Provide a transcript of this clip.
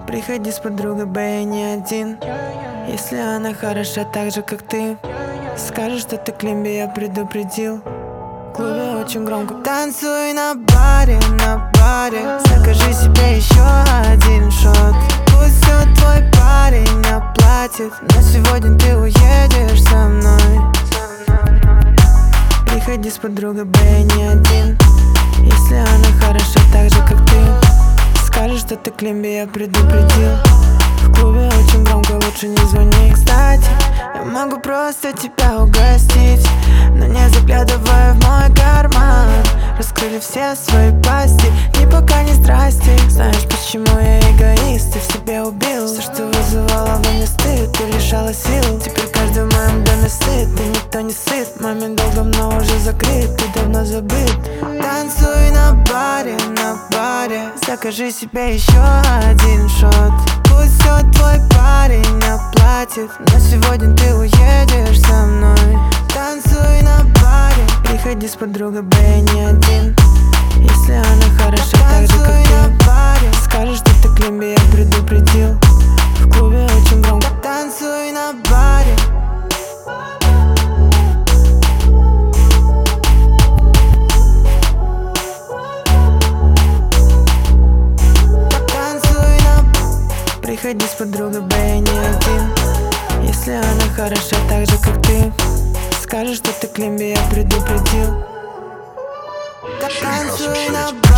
Приходи с подругой, Б, я не один. Если она хороша так же, как ты, скажешь, что ты Климби, я предупредил. В клубе очень громко. Танцуй на баре, закажи себе еще один шот. Пусть все твой парень оплатит, но сегодня ты уедешь со мной. Приходи с подругой, Б, я не один. Если она хороша так же, как ты, скажешь, что ты Климби, я предупредил. В клубе очень громко, лучше не звони. Кстати, я могу просто тебя угостить, но не заглядывая в мой карман. Раскрыли все свои пасти, ни пока не здрасте. Знаешь, почему я эгоист, ты в себе убил все, что вызывало во мне стыд, ты лишала сил. Теперь каждый в моем доме сыт, и никто не сыт. Момент долго, но уже закрыт, ты давно забыт. Танцуй на баре, закажи себе еще один шот. Пусть все твой парень оплатит, но сегодня ты уедешь со мной. Танцуй на баре, приходи с подругой, Б, я не один. Если она хороша так же, как ты, скажешь, что ты Климби, я предупредил. В клубе очень громко. Танцуй на баре. Приходи с подругой, Б, я не один. Если она хороша так же, как ты, скажешь, что ты Климби, я предупредил. Танцуй на